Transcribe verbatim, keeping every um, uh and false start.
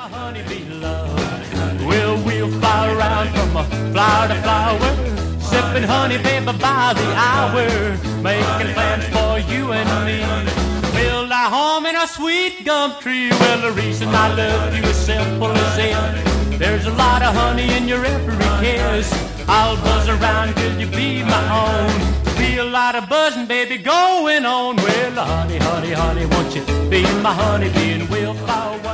my honeybee love. Well, we'll fly around from a flower to flower, sipping honey, baby, by the hour, making plans for you and me. Build our home in a sweet gum tree. Well, the reason I love you is simple as this: there's a lot of honey in your every kiss. I'll buzz around till you be my own. Be a lot of buzzing, baby, going on. Well, honey, honey, honey, won't you be my honeybee, and we'll fly away.